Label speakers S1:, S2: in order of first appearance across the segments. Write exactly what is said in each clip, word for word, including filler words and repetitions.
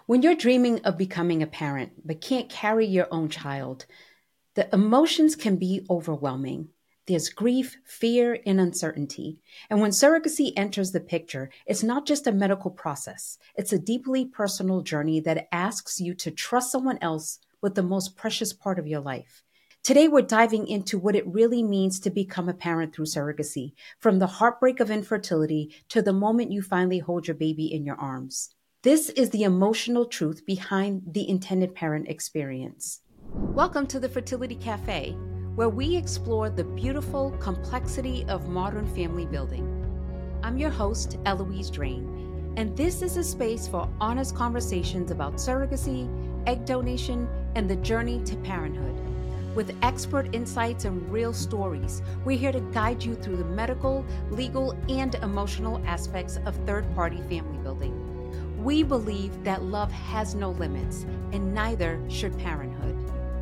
S1: When you're dreaming of becoming a parent but can't carry your own child, the emotions can be overwhelming. There's grief, fear, and uncertainty. And when surrogacy enters the picture, it's not just a medical process, it's a deeply personal journey that asks you to trust someone else with the most precious part of your life. Today, we're diving into what it really means to become a parent through surrogacy, from the heartbreak of infertility to the moment you finally hold your baby in your arms. This is the emotional truth behind the intended parent experience. Welcome to the Fertility Cafe, where we explore the beautiful complexity of modern family building. I'm your host, Eloise Drain, and this is a space for honest conversations about surrogacy, egg donation, and the journey to parenthood. With expert insights and real stories, we're here to guide you through the medical, legal, and emotional aspects of third-party family building. We believe that love has no limits, and neither should parenthood.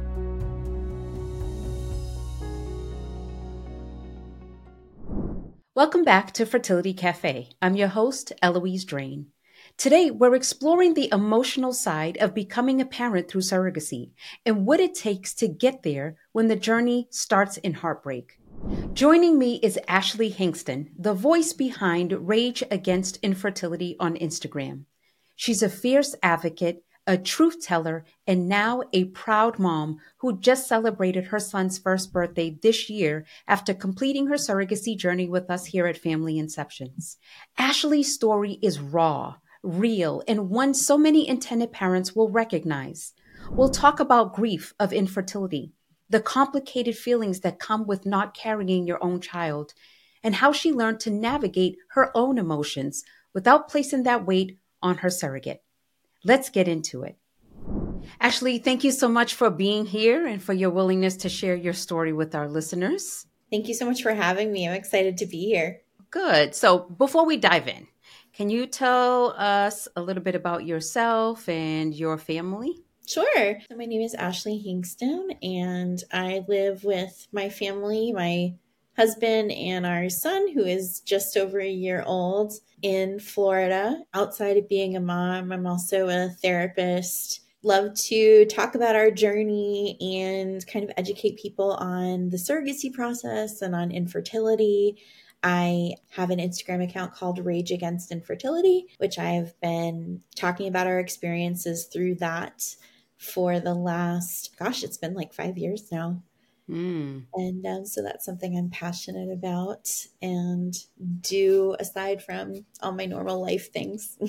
S1: Welcome back to Fertility Cafe. I'm your host, Eloise Drain. Today, we're exploring the emotional side of becoming a parent through surrogacy and what it takes to get there when the journey starts in heartbreak. Joining me is Ashley Hingston, the voice behind Rage Against Infertility on Instagram. She's a fierce advocate, a truth teller, and now a proud mom who just celebrated her son's first birthday this year after completing her surrogacy journey with us here at Family Inceptions. Ashley's story is raw, real, and one so many intended parents will recognize. We'll talk about grief of infertility, the complicated feelings that come with not carrying your own child, and how she learned to navigate her own emotions without placing that weight on her surrogate. Let's get into it. Ashley, thank you so much for being here and for your willingness to share your story with our listeners.
S2: Thank you so much for having me. I'm excited to be here.
S1: Good. So before we dive in, can you tell us a little bit about yourself and your family?
S2: Sure. So my name is Ashley Hingston, and I live with my family, my husband and our son, who is just over a year old, in Florida. Outside of being a mom, I'm also a therapist. Love to talk about our journey and kind of educate people on the surrogacy process and on infertility. I have an Instagram account called Rage Against Infertility, which I've been talking about our experiences through that for the last, gosh, it's been like five years now. Mm. And um, so that's something I'm passionate about and do aside from all my normal life things.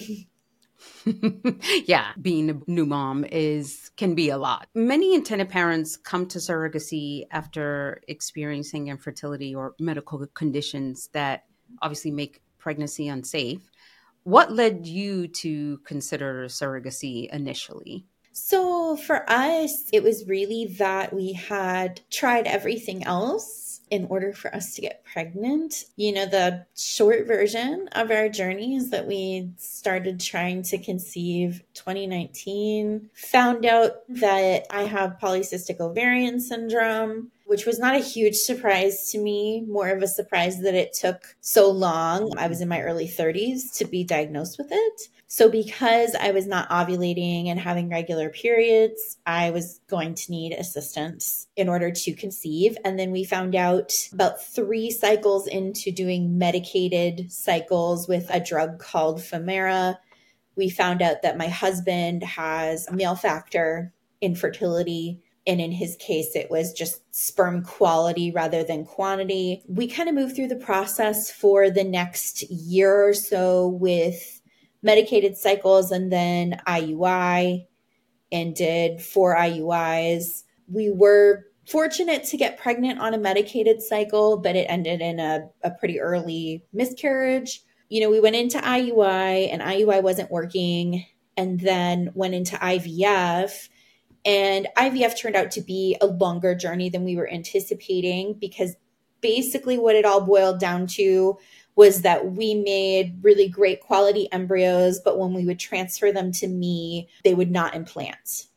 S1: Yeah, being a new mom is can be a lot. Many intended parents come to surrogacy after experiencing infertility or medical conditions that obviously make pregnancy unsafe. What led you to consider surrogacy initially?
S2: So for us, it was really that we had tried everything else in order for us to get pregnant. You know, the short version of our journey is that we started trying to conceive twenty nineteen, found out that I have polycystic ovarian syndrome, which was not a huge surprise to me, more of a surprise that it took so long. I was in my early thirties to be diagnosed with it. So because I was not ovulating and having regular periods, I was going to need assistance in order to conceive. And then we found out about three cycles into doing medicated cycles with a drug called Femara, we found out that my husband has male factor infertility. And in his case, it was just sperm quality rather than quantity. We kind of moved through the process for the next year or so with medicated cycles and then I U I, and did four I U Is. We were fortunate to get pregnant on a medicated cycle, but it ended in a, a pretty early miscarriage. You know, we went into I U I and I U I wasn't working, and then went into I V F. And I V F turned out to be a longer journey than we were anticipating, because basically what it all boiled down to was that we made really great quality embryos, but when we would transfer them to me, they would not implant.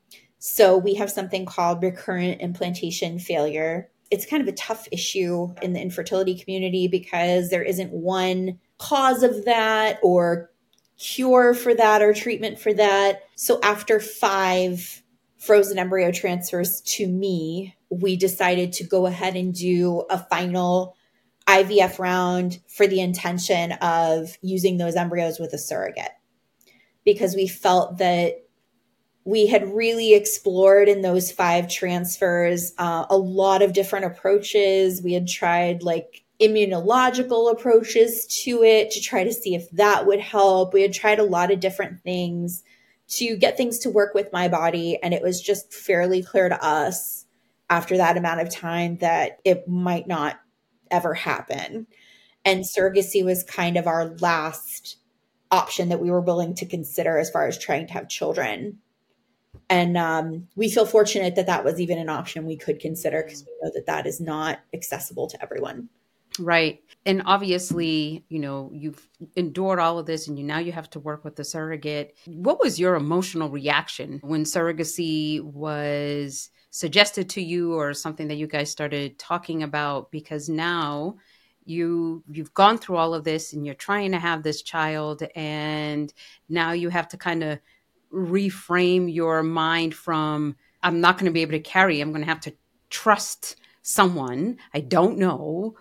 S2: So we have something called recurrent implantation failure. It's kind of a tough issue in the infertility community because there isn't one cause of that or cure for that or treatment for that. So after five frozen embryo transfers to me, we decided to go ahead and do a final I V F round for the intention of using those embryos with a surrogate, because we felt that we had really explored in those five transfers uh, a lot of different approaches. We had tried like immunological approaches to it to try to see if that would help. We had tried a lot of different things to get things to work with my body. And it was just fairly clear to us after that amount of time that it might not ever happen. And surrogacy was kind of our last option that we were willing to consider as far as trying to have children. And um, we feel fortunate that that was even an option we could consider, because we know that that is not accessible to everyone.
S1: Right. And obviously, you know, you've endured all of this and you now you have to work with the surrogate. What was your emotional reaction when surrogacy was suggested to you, or something that you guys started talking about? Because now you you've gone through all of this and you're trying to have this child, and now you have to kind of reframe your mind from, I'm not going to be able to carry, I'm going to have to trust someone I don't know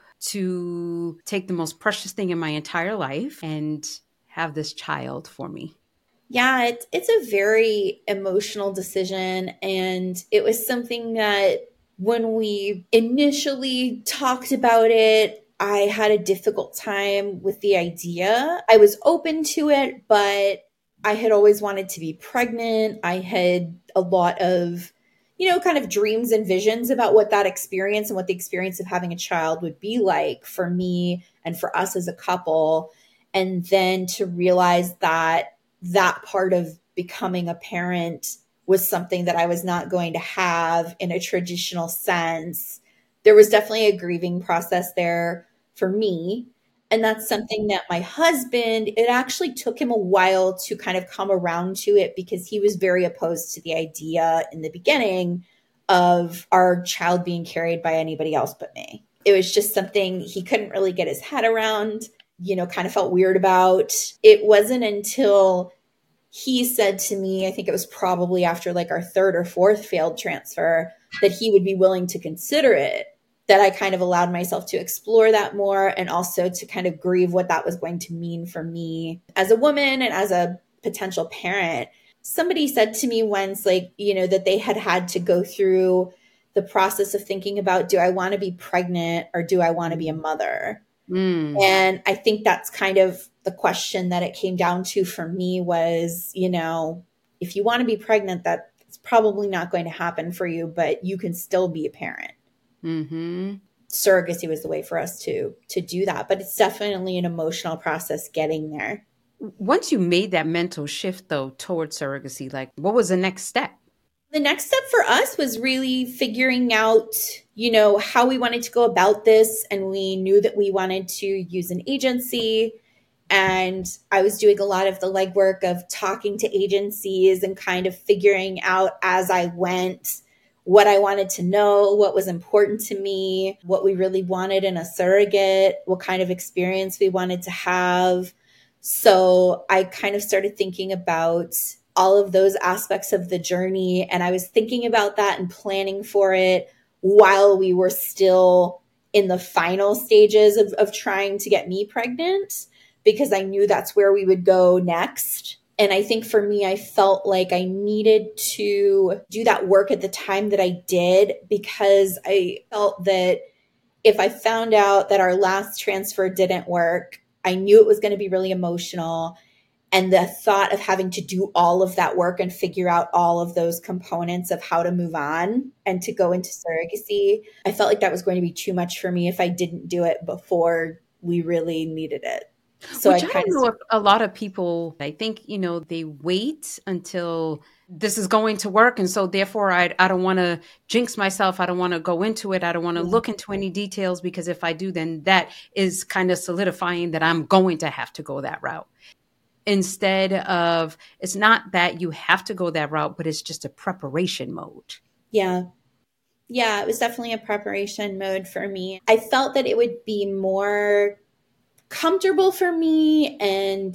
S1: to take the most precious thing in my entire life and have this child for me.
S2: Yeah, it's, it's a very emotional decision. And it was something that when we initially talked about it, I had a difficult time with the idea. I was open to it, but I had always wanted to be pregnant. I had a lot of, you know, kind of dreams and visions about what that experience and what the experience of having a child would be like for me and for us as a couple. And then to realize that that part of becoming a parent was something that I was not going to have in a traditional sense. There was definitely a grieving process there for me. And that's something that my husband, it actually took him a while to kind of come around to it, because he was very opposed to the idea in the beginning of our child being carried by anybody else but me. It was just something he couldn't really get his head around, you know, kind of felt weird about. It wasn't until he said to me, I think it was probably after like our third or fourth failed transfer, that he would be willing to consider it, that I kind of allowed myself to explore that more, and also to kind of grieve what that was going to mean for me as a woman and as a potential parent. Somebody said to me once, like, you know, that they had had to go through the process of thinking about, do I want to be pregnant or do I want to be a mother? Mm. And I think that's kind of the question that it came down to for me was, you know, if you want to be pregnant, that's probably not going to happen for you, but you can still be a parent. Mm-hmm. Surrogacy was the way for us to to do that, but it's definitely an emotional process getting there.
S1: Once you made that mental shift, though, towards surrogacy, like, what was the next step?
S2: The next step for us was really figuring out, you know, how we wanted to go about this. And we knew that we wanted to use an agency. And I was doing a lot of the legwork of talking to agencies and kind of figuring out as I went what I wanted to know, what was important to me, what we really wanted in a surrogate, what kind of experience we wanted to have. So I kind of started thinking about all of those aspects of the journey. And I was thinking about that and planning for it while we were still in the final stages of, of trying to get me pregnant, because I knew that's where we would go next. And I think for me, I felt like I needed to do that work at the time that I did, because I felt that if I found out that our last transfer didn't work, I knew it was going to be really emotional. And the thought of having to do all of that work and figure out all of those components of how to move on and to go into surrogacy, I felt like that was going to be too much for me if I didn't do it before we really needed it.
S1: So Which I, I don't know if a lot of people, I think, you know, they wait until this is going to work. And so therefore, I, I don't want to jinx myself. I don't want to go into it. I don't want to yeah. look into any details, because if I do, then that is kind of solidifying that I'm going to have to go that route. Instead of, it's not that you have to go that route, but it's just a preparation mode.
S2: Yeah. Yeah, it was definitely a preparation mode for me. I felt that it would be more comfortable for me and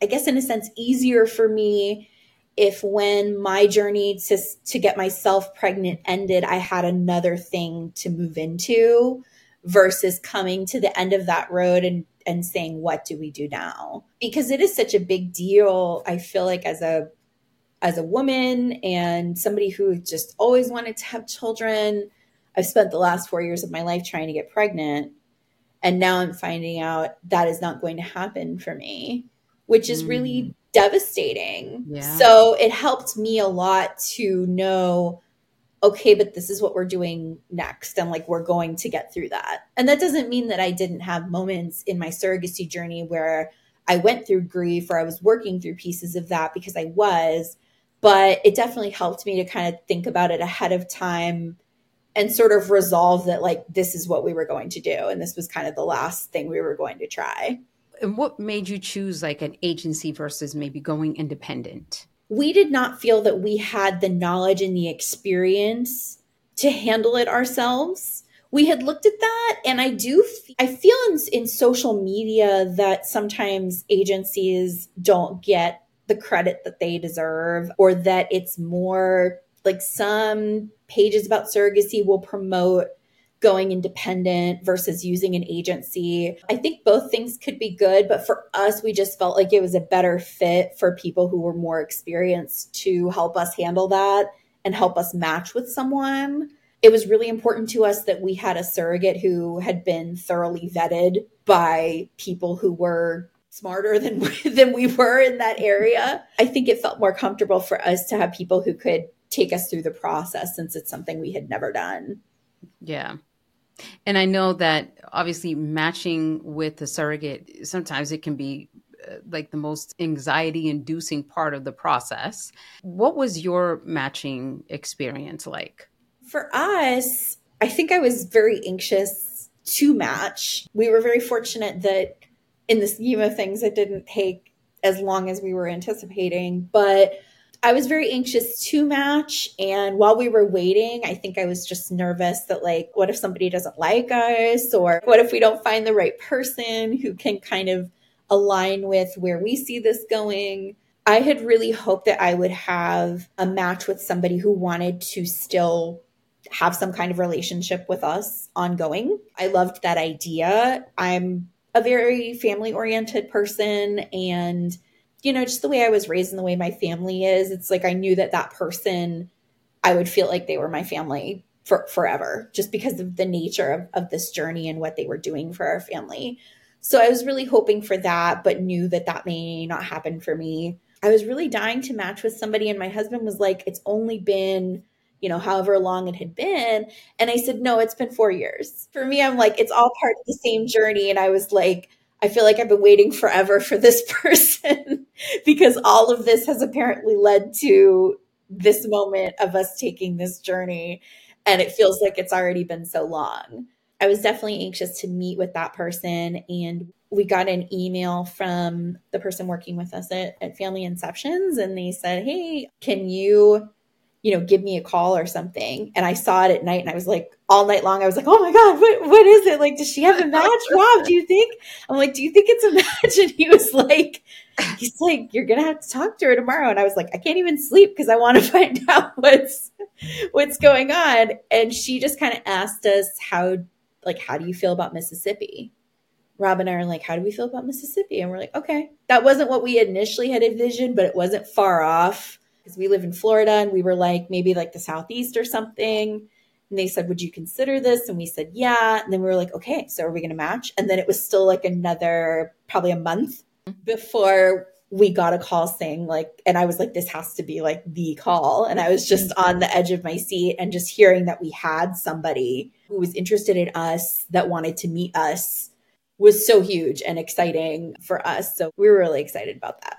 S2: I guess in a sense, easier for me if when my journey to, to get myself pregnant ended, I had another thing to move into versus coming to the end of that road and, and saying, what do we do now? Because it is such a big deal. I feel like as a, as a woman and somebody who just always wanted to have children, I've spent the last four years of my life trying to get pregnant. And now I'm finding out that is not going to happen for me, which is mm. really devastating. Yeah. So it helped me a lot to know, okay, but this is what we're doing next. And like, we're going to get through that. And that doesn't mean that I didn't have moments in my surrogacy journey where I went through grief or I was working through pieces of that, because I was, but it definitely helped me to kind of think about it ahead of time and sort of resolve that like, this is what we were going to do. And this was kind of the last thing we were going to try.
S1: And what made you choose like an agency versus maybe going independent?
S2: We did not feel that we had the knowledge and the experience to handle it ourselves. We had looked at that, and I do, I feel in, in social media that sometimes agencies don't get the credit that they deserve, or that it's more like some pages about surrogacy will promote going independent versus using an agency. I think both things could be good, but for us, we just felt like it was a better fit for people who were more experienced to help us handle that and help us match with someone. It was really important to us that we had a surrogate who had been thoroughly vetted by people who were smarter than we, than we were in that area. I think it felt more comfortable for us to have people who could take us through the process, since it's something we had never done.
S1: Yeah. And I know that obviously matching with a surrogate, sometimes it can be uh, like the most anxiety inducing part of the process. What was your matching experience like?
S2: For us, I think I was very anxious to match. We were very fortunate that in the scheme of things, it didn't take as long as we were anticipating, but I was very anxious to match. And while we were waiting, I think I was just nervous that like, what if somebody doesn't like us? Or what if we don't find the right person who can kind of align with where we see this going? I had really hoped that I would have a match with somebody who wanted to still have some kind of relationship with us ongoing. I loved that idea. I'm a very family-oriented person, and you know, just the way I was raised and the way my family is, it's like I knew that that person, I would feel like they were my family for forever, just because of the nature of, of this journey and what they were doing for our family. So I was really hoping for that, but knew that that may not happen for me. I was really dying to match with somebody, and my husband was like, it's only been, you know, however long it had been. And I said, no, it's been four years. For me, I'm like, it's all part of the same journey. And I was like, I feel like I've been waiting forever for this person because all of this has apparently led to this moment of us taking this journey. And it feels like it's already been so long. I was definitely anxious to meet with that person. And we got an email from the person working with us at, at Family Inceptions. And they said, hey, can you, you know, give me a call or something? And I saw it at night, and I was like, all night long, I was like, oh my God, what, what is it? Like, does she have a match? Rob, do you think? I'm like, do you think it's a match? And he was like, he's like, you're going to have to talk to her tomorrow. And I was like, I can't even sleep because I want to find out what's, what's going on. And she just kind of asked us how, like, how do you feel about Mississippi? Rob and I are like, how do we feel about Mississippi? And we're like, okay, that wasn't what we initially had envisioned, but it wasn't far off because we live in Florida, and we were like, maybe like the Southeast or something. And they said, would you consider this? And we said, yeah. And then we were like, okay, so are we going to match? And then it was still like another, probably a month before we got a call saying like, and I was like, this has to be like the call. And I was just on the edge of my seat, and just hearing that we had somebody who was interested in us, that wanted to meet us, was so huge and exciting for us. So we were really excited about that.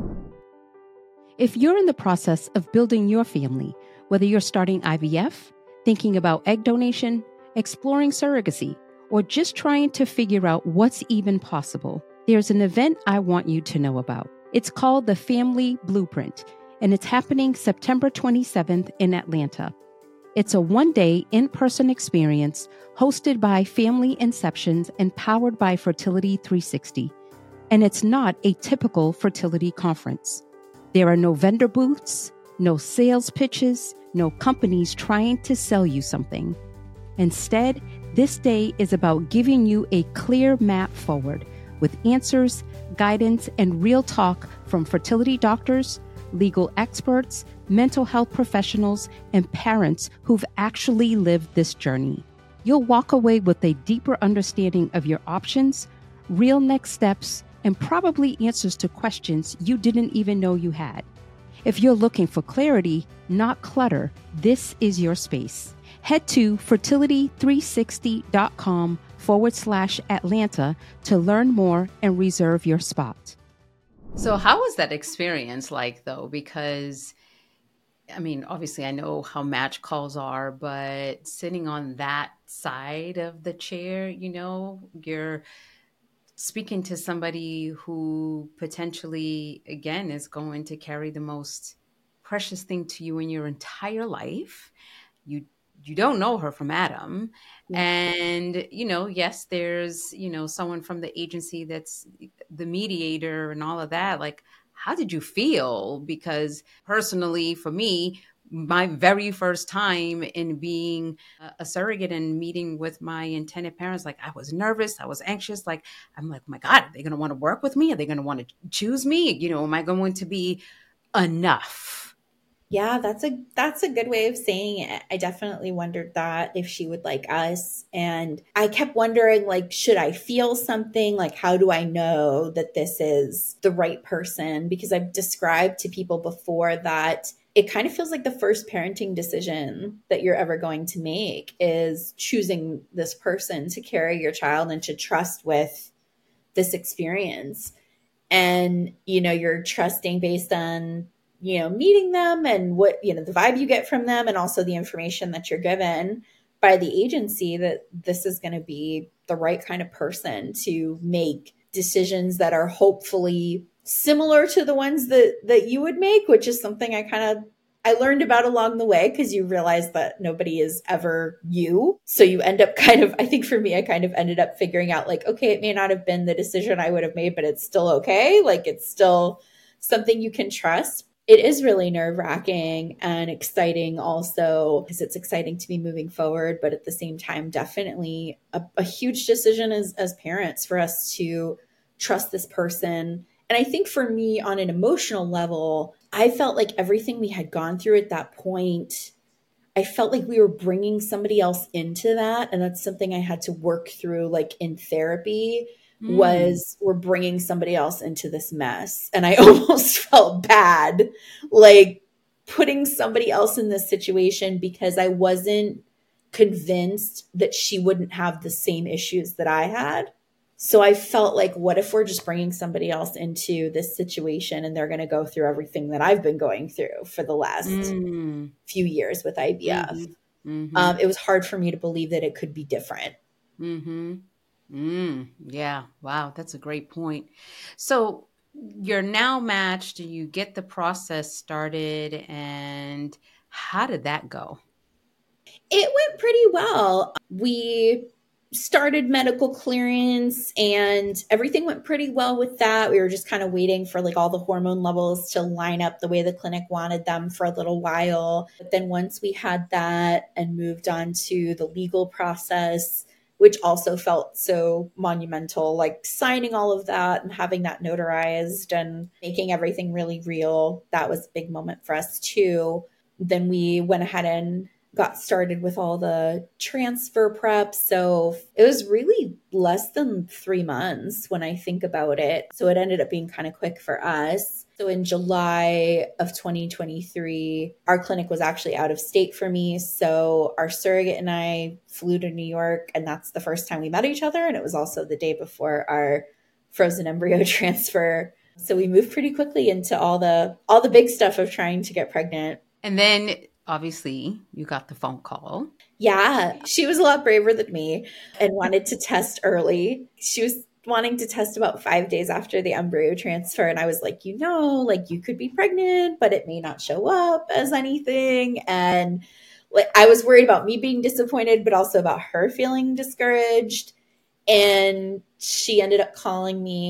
S1: If you're in the process of building your family, whether you're starting I V F, thinking about egg donation, exploring surrogacy, or just trying to figure out what's even possible, there's an event I want you to know about. It's called the Family Blueprint, and it's happening September twenty-seventh in Atlanta. It's a one-day in-person experience hosted by Family Inceptions and powered by Fertility three sixty. And it's not a typical fertility conference. There are no vendor booths, no sales pitches, no companies trying to sell you something. Instead, this day is about giving you a clear map forward with answers, guidance, and real talk from fertility doctors, legal experts, mental health professionals, and parents who've actually lived this journey. You'll walk away with a deeper understanding of your options, real next steps, and probably answers to questions you didn't even know you had. If you're looking for clarity, not clutter, this is your space. Head to fertility three sixty.com forward slash Atlanta to learn more and reserve your spot. So how was that experience like, though? Because, I mean, obviously I know how match calls are, but sitting on that side of the chair, you know, you're speaking to somebody who potentially, again, is going to carry the most precious thing to you in your entire life. You you don't know her from Adam.
S2: Yeah.
S1: And, you know, yes, there's, you know, someone from the agency that's the mediator and all of that. Like, how did you feel? Because personally, for me, my very first time in being a surrogate and meeting with my intended parents, like I was nervous, I was anxious. Like, I'm like, oh my God, are they going to want to work with me? Are they going to want to choose me? You know, am I going to be enough?
S2: Yeah, that's a that's a good way of saying it. I definitely wondered that if she would like us. And I kept wondering, like, should I feel something? Like, how do I know that this is the right person? Because I've described to people before that it kind of feels like the first parenting decision that you're ever going to make is choosing this person to carry your child and to trust with this experience. And, you know, you're trusting based on, you know, meeting them and what, you know, the vibe you get from them and also the information that you're given by the agency that this is going to be the right kind of person to make decisions that are hopefully similar to the ones that, that you would make, which is something I kind of, I learned about along the way because you realize that nobody is ever you. So you end up kind of, I think for me, I kind of ended up figuring out like, okay, it may not have been the decision I would have made, but it's still okay. Like it's still something you can trust. It is really nerve wracking and exciting also because it's exciting to be moving forward, but at the same time, definitely a, a huge decision as, as parents for us to trust this person. And I think for me on an emotional level, I felt like everything we had gone through at that point, I felt like we were bringing somebody else into that. And that's something I had to work through like in therapy. Mm. Was we're bringing somebody else into this mess. And I almost felt bad, like putting somebody else in this situation because I wasn't convinced that she wouldn't have the same issues that I had. So I felt like, what if we're just bringing somebody else into this situation and they're going to go through everything that I've been going through for the last mm. few years with I V F. Mm-hmm. Mm-hmm. Um, it was hard for me to believe that it could be different.
S1: Mm-hmm. Mm, yeah. Wow. That's a great point. So you're now matched, you get the process started, and how did that go?
S2: It went pretty well. We started medical clearance and everything went pretty well with that. We were just kind of waiting for like all the hormone levels to line up the way the clinic wanted them for a little while. But then once we had that and moved on to the legal process, which also felt so monumental, like signing all of that and having that notarized and making everything really real. That was a big moment for us too. Then we went ahead and got started with all the transfer prep. So it was really less than three months when I think about it. So it ended up being kind of quick for us. So in July of twenty twenty-three, our clinic was actually out of state for me. So our surrogate and I flew to New York, and that's the first time we met each other. And it was also the day before our frozen embryo transfer. So we moved pretty quickly into all the all the big stuff of trying to get pregnant.
S1: And then obviously you got the phone call.
S2: Yeah, she was a lot braver than me and wanted to test early. She was wanting to test about five days after the embryo transfer. And I was like, you know, like you could be pregnant, but it may not show up as anything. And like I was worried about me being disappointed, but also about her feeling discouraged. And she ended up calling me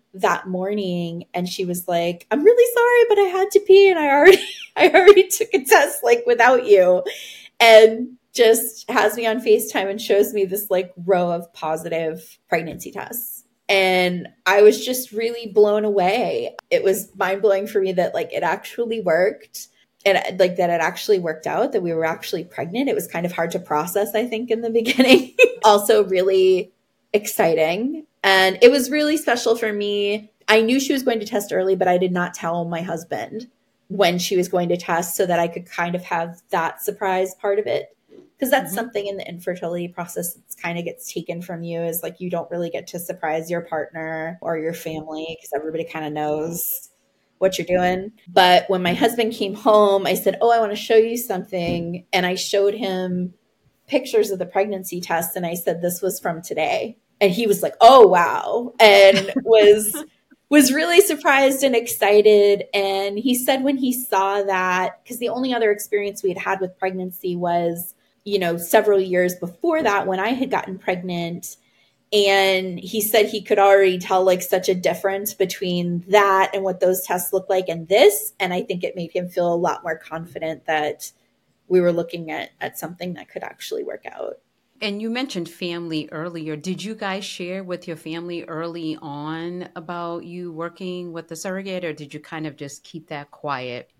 S2: that morning and she was like, I'm really sorry, but I had to pee and I already I already took a test like without you. And just has me on FaceTime and shows me this like row of positive pregnancy tests. And I was just really blown away. It was mind blowing for me that like it actually worked and like that it actually worked out, that we were actually pregnant. It was kind of hard to process, I think, in the beginning. Also really exciting. And it was really special for me. I knew she was going to test early, but I did not tell my husband when she was going to test so that I could kind of have that surprise part of it. Because that's mm-hmm. something in the infertility process that kind of gets taken from you, is like you don't really get to surprise your partner or your family because everybody kind of knows what you're doing. But when my husband came home, I said, oh, I want to show you something. And I showed him pictures of the pregnancy test. And I said, this was from today. And he was like, oh, wow. And was was really surprised and excited. And he said when he saw that, because the only other experience we had had with pregnancy was, you know, several years before that when I had gotten pregnant. And he said he could already tell like such a difference between that and what those tests look like and this. And I think it made him feel a lot more confident that we were looking at, at something that could actually work out.
S1: And you mentioned family earlier. Did you guys share with your family early on about you working with the surrogate, or did you kind of just keep that quiet?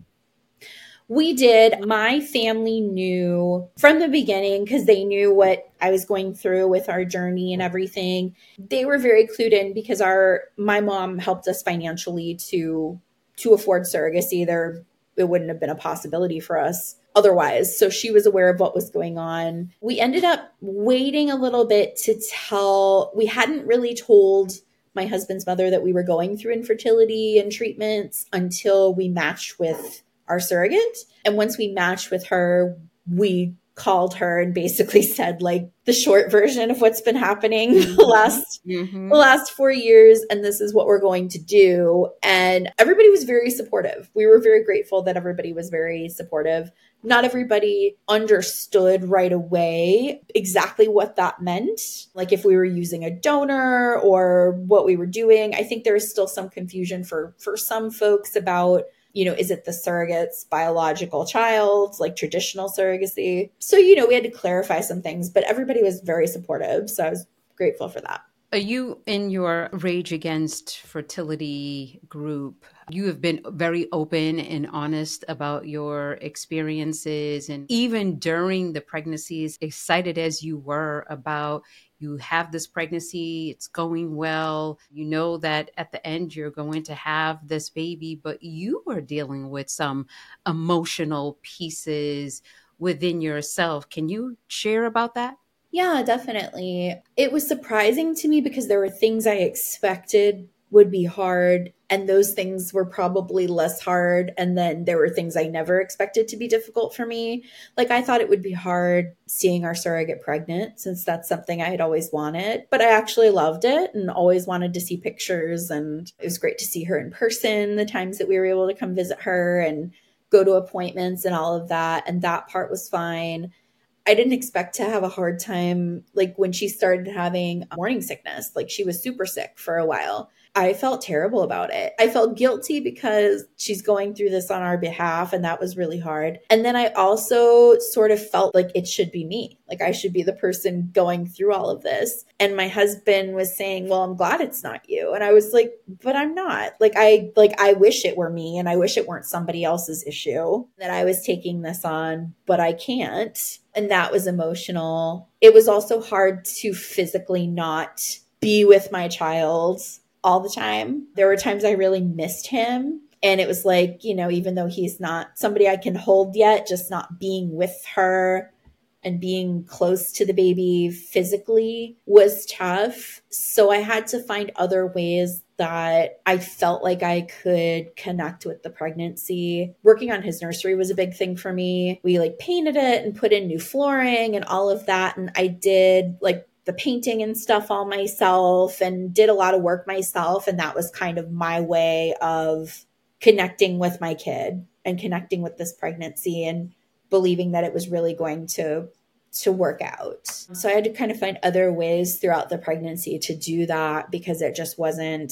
S2: We did. My family knew from the beginning because they knew what I was going through with our journey and everything. They were very clued in because our my mom helped us financially to to afford surrogacy. There, it wouldn't have been a possibility for us otherwise. So she was aware of what was going on. We ended up waiting a little bit to tell. We hadn't really told my husband's mother that we were going through infertility and treatments until we matched with our surrogate. And once we matched with her, we called her and basically said like the short version of what's been happening the last mm-hmm. the last four years. And this is what we're going to do. And everybody was very supportive. We were very grateful that everybody was very supportive. Not everybody understood right away exactly what that meant. Like if we were using a donor or what we were doing. I think there is still some confusion for, for some folks about, you know, is it the surrogate's biological child, like traditional surrogacy? So, you know, we had to clarify some things, but everybody was very supportive. So I was grateful for that.
S1: Are you in your Rage Against Fertility group? You have been very open and honest about your experiences. And even during the pregnancies, excited as you were about you have this pregnancy, it's going well. You know that at the end you're going to have this baby, but you were dealing with some emotional pieces within yourself. Can you share about that?
S2: Yeah, definitely. It was surprising to me because there were things I expected would be hard, and those things were probably less hard. And then there were things I never expected to be difficult for me. Like I thought it would be hard seeing our surrogate pregnant, since that's something I had always wanted, but I actually loved it and always wanted to see pictures. And it was great to see her in person the times that we were able to come visit her and go to appointments and all of that. And that part was fine. I didn't expect to have a hard time, like when she started having morning sickness, like she was super sick for a while. I felt terrible about it. I felt guilty because she's going through this on our behalf, and that was really hard. And then I also sort of felt like it should be me. Like I should be the person going through all of this. And my husband was saying, well, I'm glad it's not you. And I was like, but I'm not. Like I like I wish it were me, and I wish it weren't somebody else's issue that I was taking this on, but I can't. And that was emotional. It was also hard to physically not be with my child all the time. There were times I really missed him. And it was like, you know, even though he's not somebody I can hold yet, just not being with her and being close to the baby physically was tough. So I had to find other ways that I felt like I could connect with the pregnancy. Working on his nursery was a big thing for me. We like painted it and put in new flooring and all of that. And I did like the painting and stuff all myself and did a lot of work myself. And that was kind of my way of connecting with my kid and connecting with this pregnancy and believing that it was really going to to work out. So I had to kind of find other ways throughout the pregnancy to do that because it just wasn't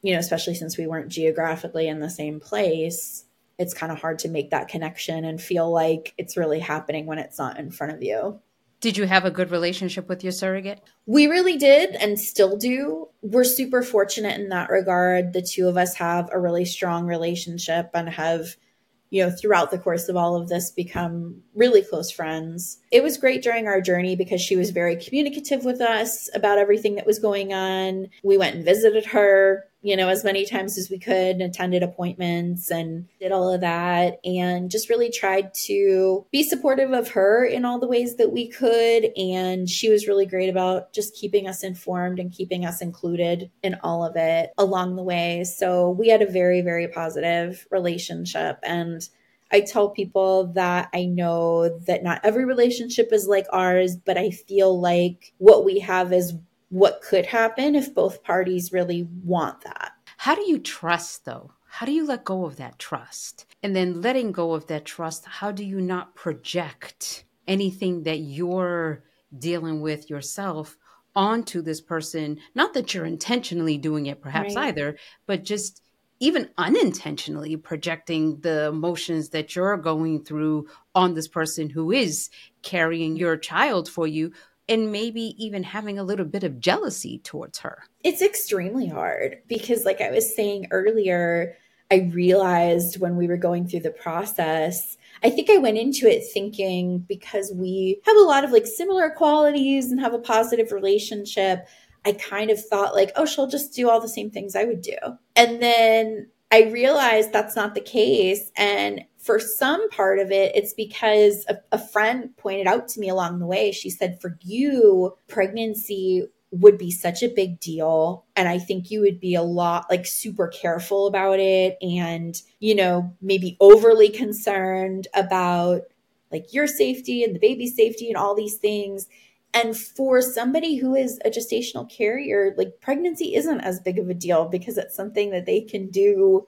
S2: you know, especially since we weren't geographically in the same place, it's kind of hard to make that connection and feel like it's really happening when it's not in front of you.
S1: Did you have a good relationship with your surrogate?
S2: We really did and still do. We're super fortunate in that regard. The two of us have a really strong relationship and have, you know, throughout the course of all of this become really close friends. It was great during our journey because she was very communicative with us about everything that was going on. We went and visited her, you know, as many times as we could, and attended appointments and did all of that, and just really tried to be supportive of her in all the ways that we could. And she was really great about just keeping us informed and keeping us included in all of it along the way. So we had a very, very positive relationship. And I tell people that I know that not every relationship is like ours, but I feel like what we have is what could happen if both parties really want that.
S1: How do you trust, though? How do you let go of that trust? And then letting go of that trust, how do you not project anything that you're dealing with yourself onto this person? Not that you're intentionally doing it perhaps
S2: Right.
S1: either, but just even unintentionally projecting the emotions that you're going through on this person who is carrying your child for you, and maybe even having a little bit of jealousy towards her.
S2: It's extremely hard because, like I was saying earlier, I realized when we were going through the process, I think I went into it thinking, because we have a lot of like similar qualities and have a positive relationship, I kind of thought like, oh, she'll just do all the same things I would do. And then I realized that's not the case. And for some part of it, it's because a, a friend pointed out to me along the way. She said, for you, pregnancy would be such a big deal. And I think you would be a lot like super careful about it. And, you know, maybe overly concerned about like your safety and the baby's safety and all these things. And for somebody who is a gestational carrier, like pregnancy isn't as big of a deal because it's something that they can do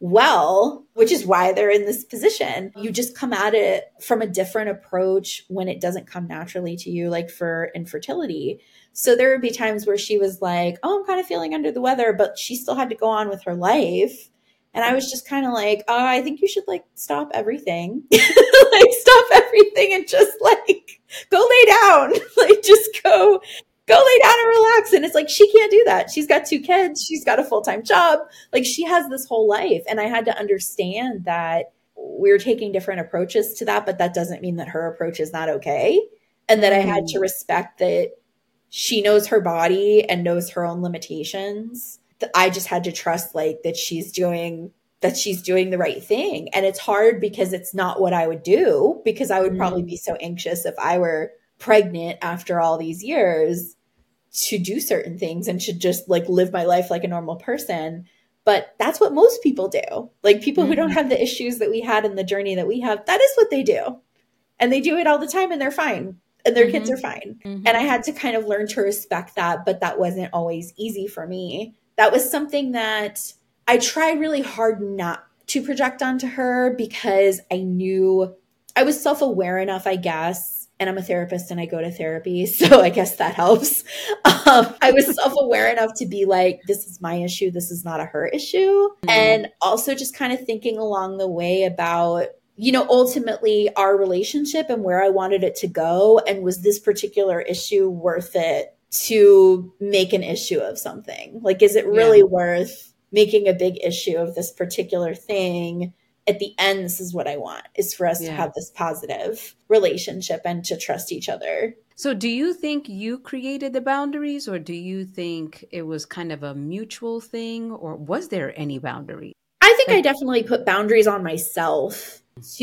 S2: well, which is why they're in this position. You just come at it from a different approach when it doesn't come naturally to you, like for infertility. So there would be times where she was like, oh, I'm kind of feeling under the weather, but she still had to go on with her life. And I was just kind of like, oh, I think you should like stop everything, like stop everything and just like go lay down, like just go Go lay down and relax. And it's like, she can't do that. She's got two kids. She's got a full-time job. Like she has this whole life. And I had to understand that we're taking different approaches to that, but that doesn't mean that her approach is not okay. And that I had to respect that she knows her body and knows her own limitations. I just had to trust like that she's doing that she's doing the right thing. And it's hard because it's not what I would do, because I would mm-hmm. probably be so anxious if I were pregnant after all these years to do certain things and should just like live my life like a normal person. But that's what most people do. Like people mm-hmm. who don't have the issues that we had in the journey that we have, that is what they do. And they do it all the time and they're fine. And their mm-hmm. kids are fine. Mm-hmm. And I had to kind of learn to respect that, but that wasn't always easy for me. That was something that I tried really hard not to project onto her because I knew I was self-aware enough, I guess. And I'm a therapist and I go to therapy, so I guess that helps. Um, I was self-aware enough to be like, this is my issue. This is not a her issue. Mm-hmm. And also just kind of thinking along the way about, you know, ultimately our relationship and where I wanted it to go. And was this particular issue worth it to make an issue of something? Like, is it really yeah. worth making a big issue of this particular thing? At the end, this is what I want, is for us yeah. to have this positive relationship and to trust each other.
S1: So do you think you created the boundaries, or do you think it was kind of a mutual thing, or was there any boundary?
S2: I think like- I definitely put boundaries on myself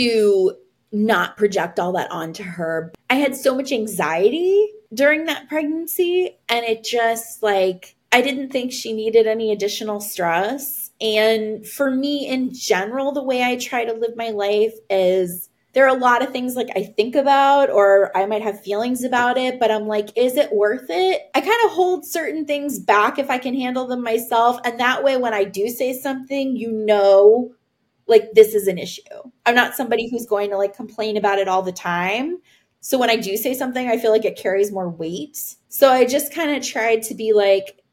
S2: to not project all that onto her. I had so much anxiety during that pregnancy, and it just like, I didn't think she needed any additional stress. And for me in general, the way I try to live my life is there are a lot of things like I think about, or I might have feelings about it, but I'm like, is it worth it? I kind of hold certain things back if I can handle them myself. And that way, when I do say something, you know, like this is an issue. I'm not somebody who's going to like complain about it all the time. So when I do say something, I feel like it carries more weight. So I just kind of tried to be like,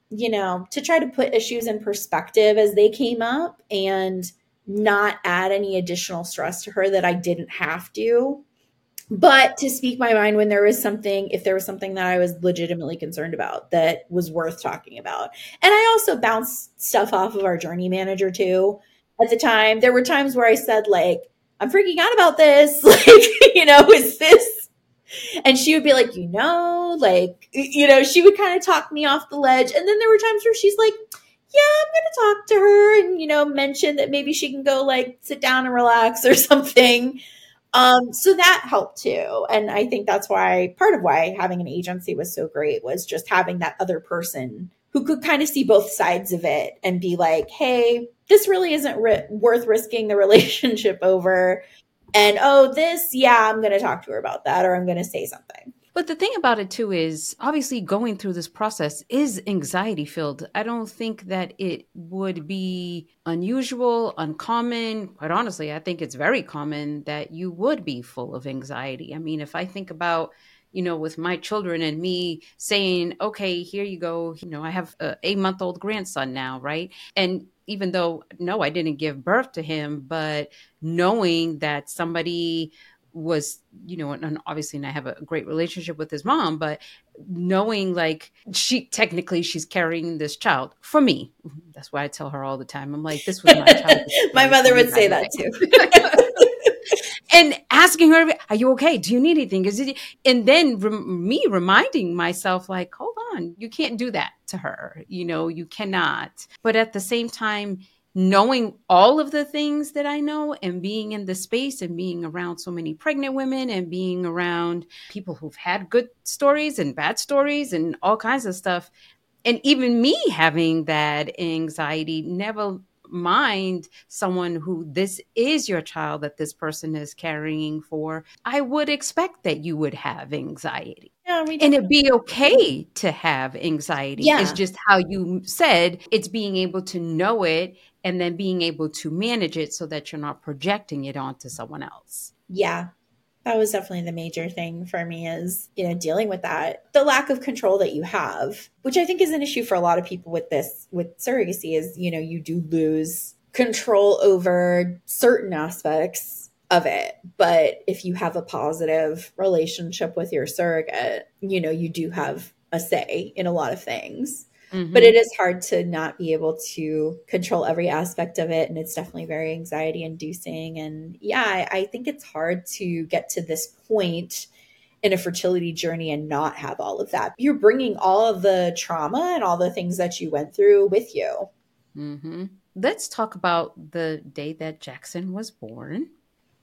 S2: you know, to try to put issues in perspective as they came up and not add any additional stress to her that I didn't have to. But to speak my mind when there was something, if there was something that I was legitimately concerned about that was worth talking about. And I also bounced stuff off of our journey manager too. At the time, there were times where I said, like, I'm freaking out about this. Like, you know, is this? And she would be like, you know, like, you know, she would kind of talk me off the ledge. And then there were times where she's like, yeah, I'm going to talk to her and, you know, mention that maybe she can go like sit down and relax or something. Um, so that helped too. And I think that's why part of why having an agency was so great was just having that other person who could kind of see both sides of it and be like, hey, this really isn't ri- worth risking the relationship over. And, oh, this, yeah, I'm going to talk to her about that, or I'm going to say something.
S1: But the thing about it too is obviously going through this process is anxiety filled. I don't think that it would be unusual, uncommon. Quite honestly, I think it's very common that you would be full of anxiety. I mean, if I think about, you know, with my children and me saying, okay, here you go. You know, I have a eight month old grandson now, right? And even though, no, I didn't give birth to him, but knowing that somebody was, you know, and obviously and I have a great relationship with his mom, but knowing like she technically she's carrying this child for me. That's why I tell her all the time. I'm like, this was my child.
S2: My mother would say that too.
S1: And asking her, are you okay? Do you need anything? Is it? And then rem- me reminding myself like, hold on, you can't do that to her. You know, you cannot. But at the same time, knowing all of the things that I know and being in the space and being around so many pregnant women and being around people who've had good stories and bad stories and all kinds of stuff. And even me having that anxiety, never mind someone who this is your child that this person is carrying for, I would expect that you would have anxiety.
S2: Yeah, we
S1: and it'd be okay to have anxiety.
S2: Yeah.
S1: It's just how you said it's being able to know it and then being able to manage it so that you're not projecting it onto someone else.
S2: Yeah. That was definitely the major thing for me is, you know, dealing with that. The lack of control that you have, which I think is an issue for a lot of people with this, with surrogacy is, you know, you do lose control over certain aspects of it. But if you have a positive relationship with your surrogate, you know, you do have a say in a lot of things. Mm-hmm. But it is hard to not be able to control every aspect of it. And it's definitely very anxiety inducing. And yeah, I, I think it's hard to get to this point in a fertility journey and not have all of that. You're bringing all of the trauma and all the things that you went through with you.
S1: Mm-hmm. Let's talk about the day that Jackson was born.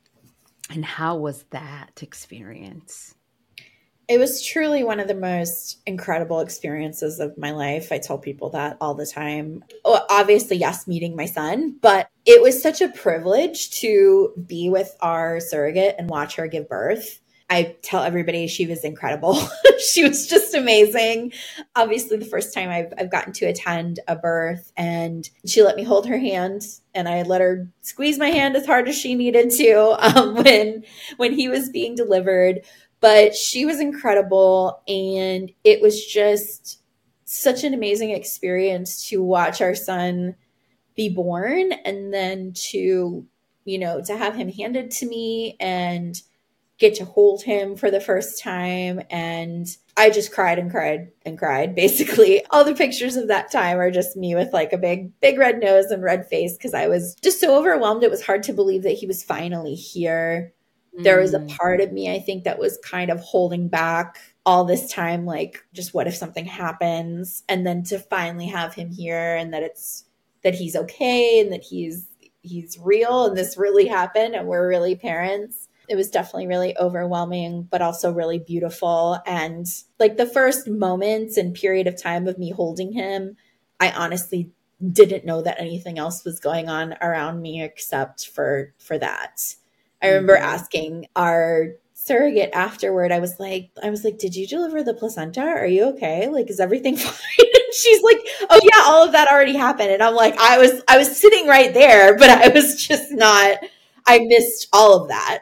S1: And how was that experience?
S2: It was truly one of the most incredible experiences of my life. I tell people that all the time. Oh, obviously, yes, meeting my son, but it was such a privilege to be with our surrogate and watch her give birth. I tell everybody she was incredible. She was just amazing. Obviously, the first time I've, I've gotten to attend a birth, and she let me hold her hand, and I let her squeeze my hand as hard as she needed to um, when when he was being delivered. But she was incredible, and it was just such an amazing experience to watch our son be born and then to, you know, to have him handed to me and get to hold him for the first time. And I just cried and cried and cried. Basically, all the pictures of that time are just me with like a big, big red nose and red face because I was just so overwhelmed. It was hard to believe that he was finally here. There was a part of me, I think, that was kind of holding back all this time, like, just what if something happens? And then to finally have him here and that it's, that he's okay and that he's, he's real and this really happened and we're really parents. It was definitely really overwhelming, but also really beautiful. And like the first moments and period of time of me holding him, I honestly didn't know that anything else was going on around me except for, for that. I remember mm-hmm. asking our surrogate afterward, I was like, I was like, did you deliver the placenta? Are you okay? Like, is everything fine? And she's like, oh yeah, all of that already happened. And I'm like, I was, I was sitting right there, but I was just not, I missed all of that.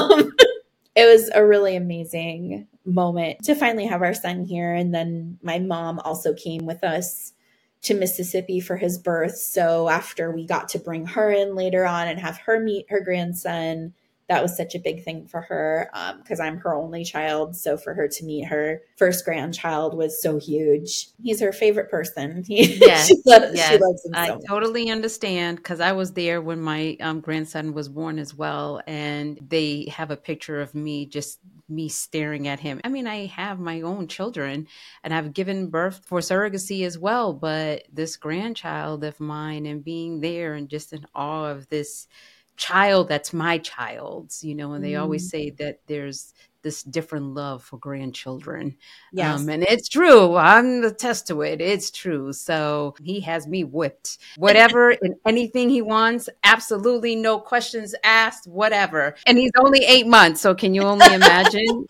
S2: It was a really amazing moment to finally have our son here. And then my mom also came with us to Mississippi for his birth. So after we got to bring her in later on and have her meet her grandson, that was such a big thing for her because um, I'm her only child. So for her to meet her first grandchild was so huge. He's her favorite person.
S1: Yes,
S2: she, loves,
S1: yes,
S2: she loves him
S1: I
S2: so much.
S1: totally understand because I was there when my um, grandson was born as well, and they have a picture of me just me staring at him. I mean, I have my own children, and I've given birth for surrogacy as well, but this grandchild of mine and being there and just in awe of this child that's my child's, you know, and they always
S2: Mm,
S1: say that there's this different love for grandchildren.
S2: yes.
S1: Um, and it's true. I'm the test to it. It's true. So he has me whipped. Whatever and anything he wants, absolutely no questions asked, whatever. And he's only eight months. So can you only imagine?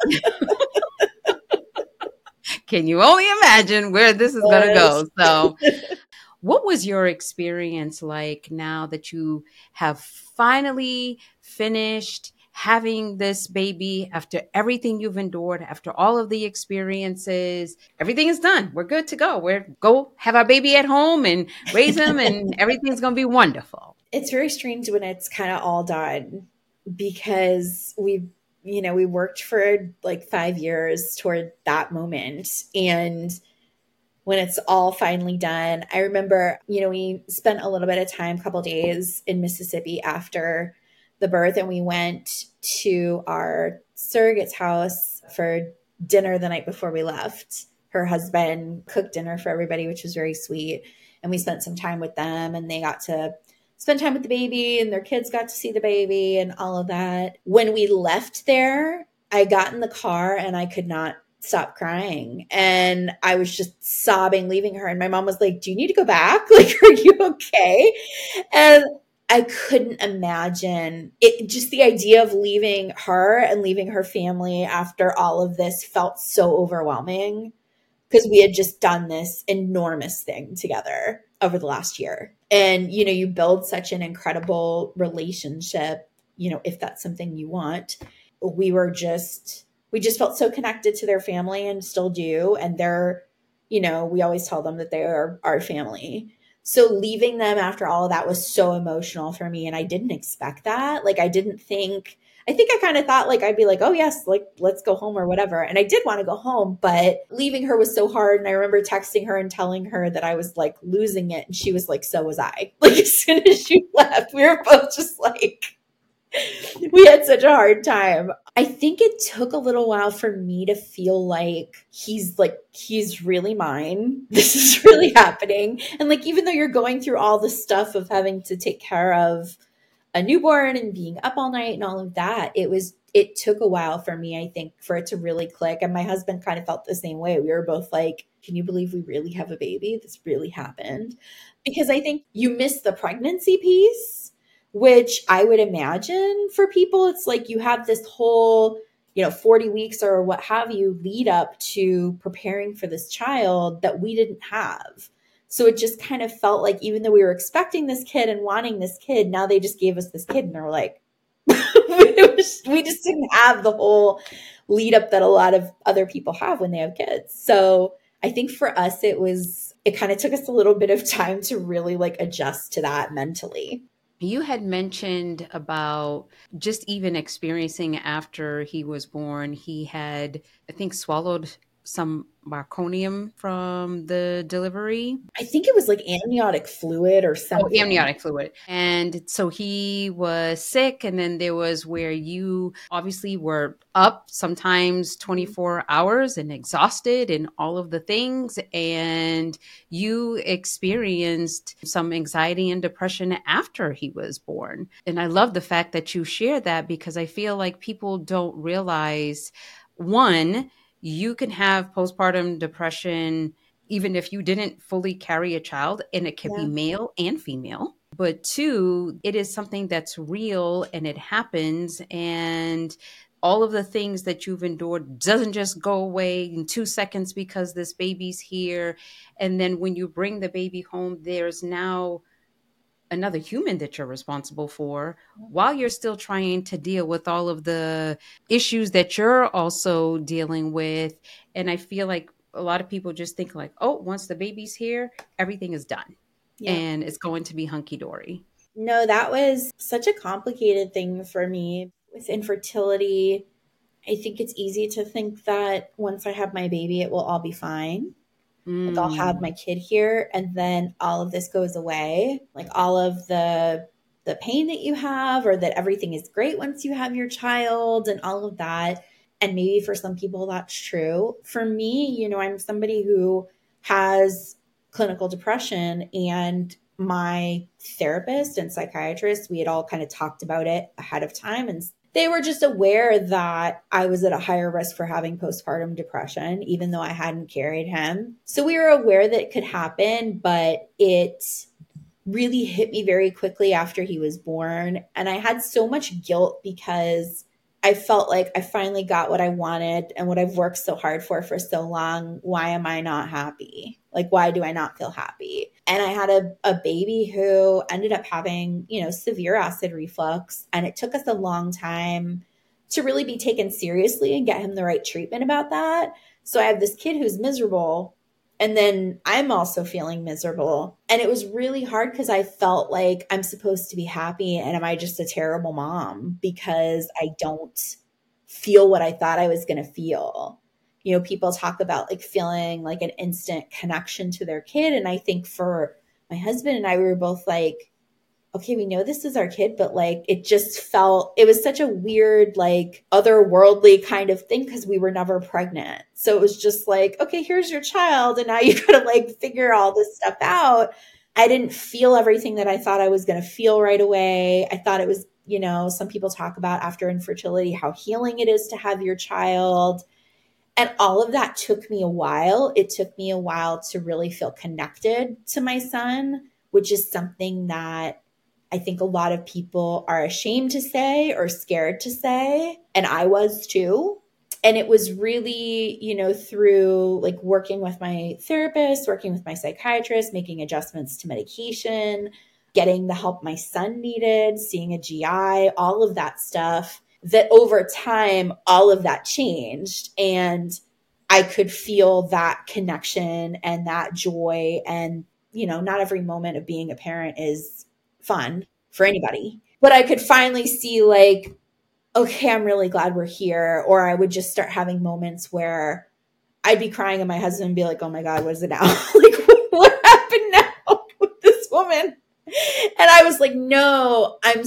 S1: Can you only imagine where this is going to
S2: Yes.
S1: go? So what was your experience like now that you have finally finished having this baby after everything you've endured, after all of the experiences? Everything is done. We're good to go. We're go have our baby at home and raise him, and everything's going to be wonderful.
S2: It's very strange when it's kind of all done because we, you know, we worked for like five years toward that moment. And when it's all finally done, I remember, you know, we spent a little bit of time, a couple days in Mississippi after the birth, and we went to our surrogate's house for dinner the night before we left. Her husband cooked dinner for everybody, which was very sweet. And we spent some time with them, and they got to spend time with the baby, and their kids got to see the baby and all of that. When we left there, I got in the car and I could not stop crying. And I was just sobbing, leaving her. And my mom was like, "Do you need to go back? Like, are you okay?" And I couldn't imagine it. Just the idea of leaving her and leaving her family after all of this felt so overwhelming because we had just done this enormous thing together over the last year. And, you know, you build such an incredible relationship, you know, if that's something you want. We were just, we just felt so connected to their family and still do. And they're, you know, we always tell them that they are our family. So leaving them after all of that was so emotional for me. And I didn't expect that. Like, I didn't think, I think I kind of thought like, I'd be like, oh yes, like, let's go home or whatever. And I did want to go home, but leaving her was so hard. And I remember texting her and telling her that I was like losing it. And she was like, so was I. Like, as soon as she left, we were both just like, we had such a hard time. I think it took a little while for me to feel like he's like, he's really mine. This is really happening. And like, even though you're going through all the stuff of having to take care of a newborn and being up all night and all of that, it was, it took a while for me, I think, for it to really click. And my husband kind of felt the same way. We were both like, can you believe we really have a baby? This really happened. Because I think you miss the pregnancy piece, which I would imagine for people, it's like you have this whole, you know, forty weeks or what have you lead up to preparing for this child that we didn't have. So it just kind of felt like even though we were expecting this kid and wanting this kid, now they just gave us this kid and they're like, it was, we just didn't have the whole lead up that a lot of other people have when they have kids. So I think for us, it was, it kind of took us a little bit of time to really like adjust to that mentally.
S1: You had mentioned about just even experiencing after he was born, he had, I think, swallowed some meconium from the delivery.
S2: I think it was like amniotic fluid or something.
S1: Oh, amniotic fluid. And so he was sick. And then there was where you obviously were up sometimes twenty-four hours and exhausted and all of the things. And you experienced some anxiety and depression after he was born. And I love the fact that you share that because I feel like people don't realize, one, you can have postpartum depression even if you didn't fully carry a child, and it can
S2: Yeah.
S1: be male and female. But two, it is something that's real and it happens. And all of the things that you've endured doesn't just go away in two seconds because this baby's here. And then when you bring the baby home, there's now another human that you're responsible for while you're still trying to deal with all of the issues that you're also dealing with. And I feel like A lot of people just think like, oh, once the baby's here, everything is done
S2: Yeah.
S1: and it's going to be hunky dory.
S2: No, that was such a complicated thing for me with infertility. I think it's easy to think that once I have my baby, it will all be fine. Like I'll have my
S1: Mm.
S2: kid here and then all of this goes away. Like all of the the pain that you have, or that everything is great once you have your child and all of that. And maybe for some people that's true. For me, you know, I'm somebody who has clinical depression, and my therapist and psychiatrist, we had all kind of talked about it ahead of time, and they were just aware that I was at a higher risk for having postpartum depression, even though I hadn't carried him. So we were aware that it could happen, but it really hit me very quickly after he was born. And I had so much guilt because I felt like I finally got what I wanted and what I've worked so hard for for so long. Why am I not happy? Like, why do I not feel happy? And I had a, a baby who ended up having, you know, severe acid reflux. And it took us a long time to really be taken seriously and get him the right treatment about that. So I have this kid who's miserable, and then I'm also feeling miserable. And it was really hard because I felt like I'm supposed to be happy. And am I just a terrible mom because I don't feel what I thought I was going to feel? You know, people talk about like feeling like an instant connection to their kid. And I think for my husband and I, we were both like, okay, we know this is our kid, but like it just felt, it was such a weird, like otherworldly kind of thing because we were never pregnant. So it was just like, okay, here's your child. And now you got to like figure all this stuff out. I didn't feel everything that I thought I was going to feel right away. I thought it was, you know, some people talk about after infertility, how healing it is to have your child. And all of that took me a while. It took me a while to really feel connected to my son, which is something that I think a lot of people are ashamed to say or scared to say. And I was too. And it was really, you know, through like working with my therapist, working with my psychiatrist, making adjustments to medication, getting the help my son needed, seeing a G I, all of that stuff, that over time, all of that changed. And I could feel that connection and that joy. And, you know, not every moment of being a parent is fun for anybody, but I could finally see like, okay, I'm really glad we're here. Or I would just start having moments where I'd be crying and my husband would be like, oh my God, what is it now? Like, what happened now with this woman? And I was like, no, I'm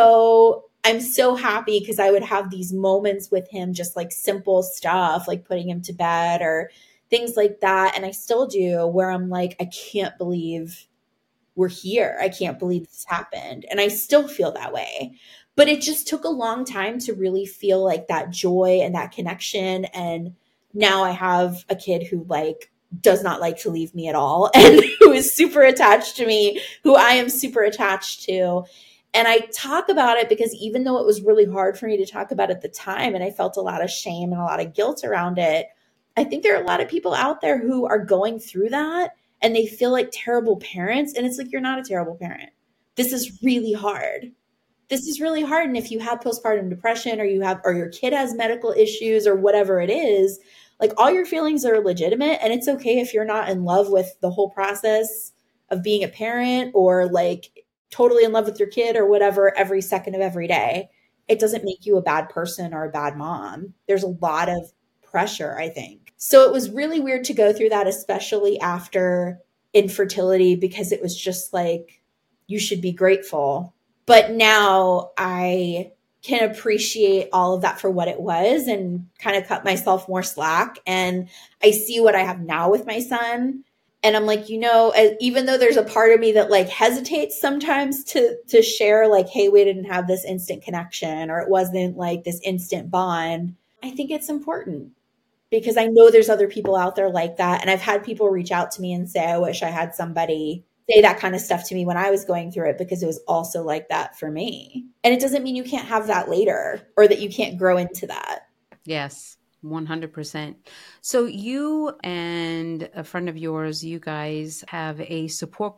S2: so, I'm so happy because I would have these moments with him, just like simple stuff, like putting him to bed or things like that. And I still do, where I'm like, I can't believe we're here. I can't believe this happened. And I still feel that way. But it just took a long time to really feel like that joy and that connection. And now I have a kid who like does not like to leave me at all and who is super attached to me, who I am super attached to. And I talk about it because even though it was really hard for me to talk about at the time, and I felt a lot of shame and a lot of guilt around it, I think there are a lot of people out there who are going through that and they feel like terrible parents. And it's like, you're not a terrible parent. This is really hard. This is really hard. And if you have postpartum depression, or you have, or your kid has medical issues or whatever it is, like all your feelings are legitimate. And it's okay if you're not in love with the whole process of being a parent, or like totally in love with your kid or whatever every second of every day. It doesn't make you a bad person or a bad mom. There's a lot of pressure, I think. So it was really weird to go through that, especially after infertility, because it was just like, you should be grateful. But now I can appreciate all of that for what it was and kind of cut myself more slack. And I see what I have now with my son. And I'm like, you know, even though there's a part of me that like hesitates sometimes to to share like, hey, we didn't have this instant connection, or it wasn't like this instant bond, I think it's important because I know there's other people out there like that. And I've had people reach out to me and say, I wish I had somebody say that kind of stuff to me when I was going through it, because it was also like that for me. And it doesn't mean you can't have that later, or that you can't grow into that.
S1: Yes, one hundred percent. So you and a friend of yours, you guys have a support group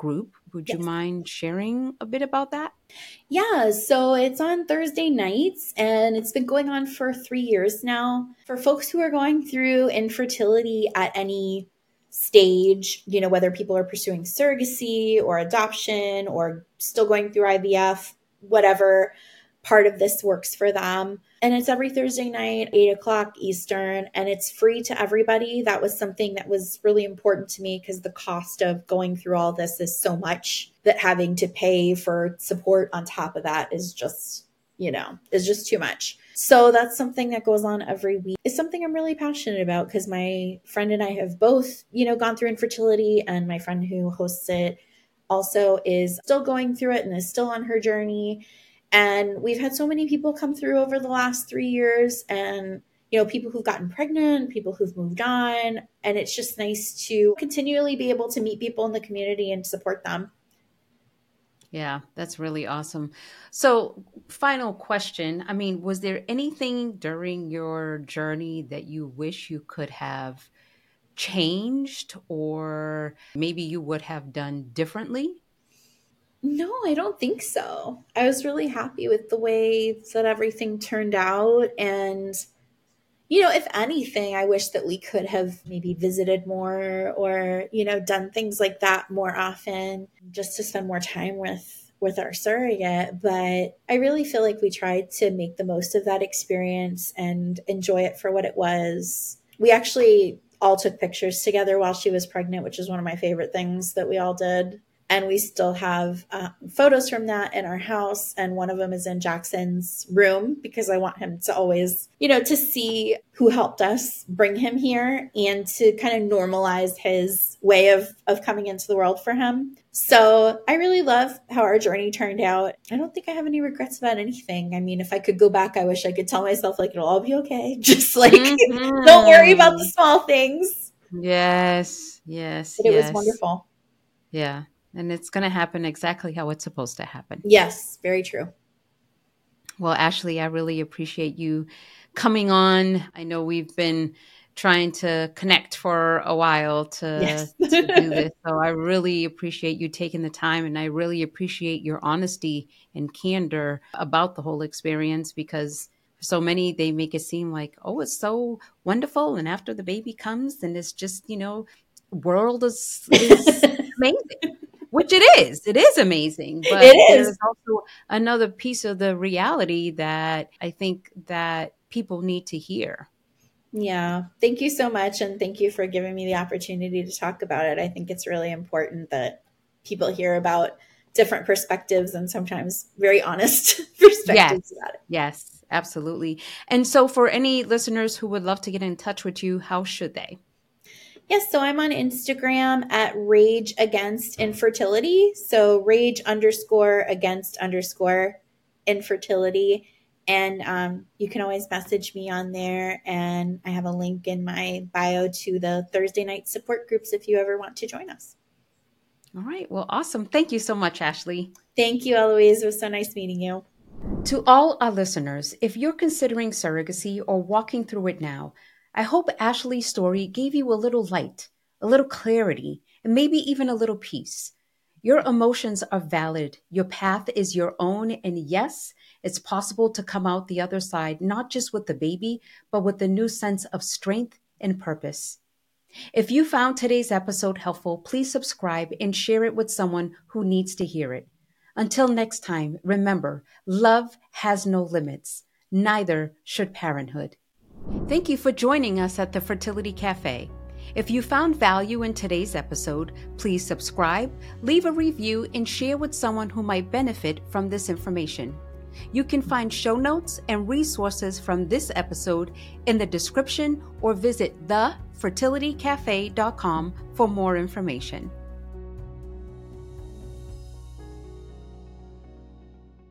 S1: Would you
S2: Yes.
S1: mind sharing a bit about that?
S2: Yeah, so it's on Thursday nights and it's been going on for three years now. For folks who are going through infertility at any stage, you know, whether people are pursuing surrogacy or adoption or still going through I V F, whatever part of this works for them. And it's every Thursday night, eight o'clock Eastern, and it's free to everybody. That was something that was really important to me because the cost of going through all this is so much that having to pay for support on top of that is just, you know, is just too much. So that's something that goes on every week. It's something I'm really passionate about because my friend and I have both, you know, gone through infertility, and my friend who hosts it also is still going through it and is still on her journey. And we've had so many people come through over the last three years and, you know, people who've gotten pregnant, people who've moved on. And it's just nice to continually be able to meet people in the community and support them.
S1: Yeah, that's really awesome. So, final question. I mean, was there anything during your journey that you wish you could have changed or maybe you would have done differently?
S2: No, I don't think so. I was really happy with the way that everything turned out. And, you know, if anything, I wish that we could have maybe visited more or, you know, done things like that more often just to spend more time with with our surrogate. But I really feel like we tried to make the most of that experience and enjoy it for what it was. We actually all took pictures together while she was pregnant, which is one of my favorite things that we all did. And we still have uh, photos from that in our house. And one of them is in Jackson's room because I want him to always, you know, to see who helped us bring him here and to kind of normalize his way of, of coming into the world for him. So I really love how our journey turned out. I don't think I have any regrets about anything. I mean, if I could go back, I wish I could tell myself like, it'll all be okay. Just like, mm-hmm. Don't worry about the small things.
S1: Yes, yes,
S2: But it
S1: yes.
S2: was wonderful.
S1: Yeah. And it's going to happen exactly how it's supposed to happen.
S2: Yes, very true.
S1: Well, Ashley, I really appreciate you coming on. I know we've been trying to connect for a while to,
S2: yes.
S1: to do this. So I really appreciate you taking the time, and I really appreciate your honesty and candor about the whole experience, because for so many, they make it seem like, oh, it's so wonderful. And after the baby comes, then it's just, you know, world is, is amazing. Which it is. It is amazing. But
S2: it is.
S1: There's also another piece of the reality that I think that people need to hear.
S2: Yeah. Thank you so much. And thank you for giving me the opportunity to talk about it. I think it's really important that people hear about different perspectives and sometimes very honest perspectives
S1: yes.
S2: about it.
S1: Yes, absolutely. And so for any listeners who would love to get in touch with you, how should they?
S2: Yes, so I'm on Instagram at Rage Against Infertility. So rage underscore against underscore infertility. And um, you can always message me on there. And I have a link in my bio to the Thursday night support groups if you ever want to join us.
S1: All right. Well, awesome. Thank you so much, Ashley.
S2: Thank you, Eloise. It was so nice meeting you.
S1: To all our listeners, if you're considering surrogacy or walking through it now, I hope Ashley's story gave you a little light, a little clarity, and maybe even a little peace. Your emotions are valid. Your path is your own. And yes, it's possible to come out the other side, not just with the baby, but with a new sense of strength and purpose. If you found today's episode helpful, please subscribe and share it with someone who needs to hear it. Until next time, remember, love has no limits. Neither should parenthood. Thank you for joining us at the Fertility Cafe. If you found value in today's episode, please subscribe, leave a review, and share with someone who might benefit from this information. You can find show notes and resources from this episode in the description or visit the fertility cafe dot com for more information.